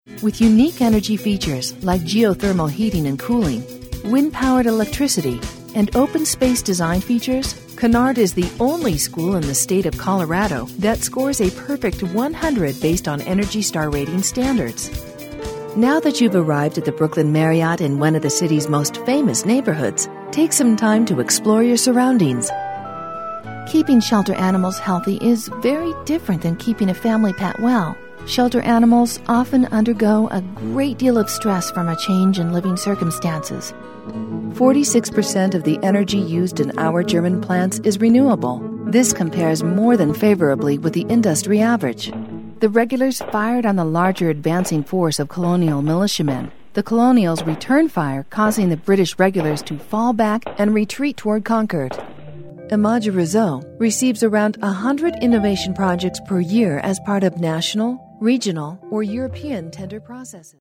With unique energy features like geothermal heating and cooling, wind-powered electricity, and open space design features, Kennard is the only school in the state of Colorado that scores a perfect 100 based on Energy Star rating standards. Now that you've arrived at the Brooklyn Marriott in one of the city's most famous neighborhoods, take some time to explore your surroundings. Keeping shelter animals healthy is very different than keeping a family pet well. Shelter animals often undergo a great deal of stress from a change in living circumstances. 46% of the energy used in our German plants is renewable. This compares more than favorably with the industry average. The regulars fired on the larger advancing force of colonial militiamen. The colonials returned fire, causing the British regulars to fall back and retreat toward Concord. Image Réseau receives around 100 innovation projects per year as part of national, regional, or European tender processes.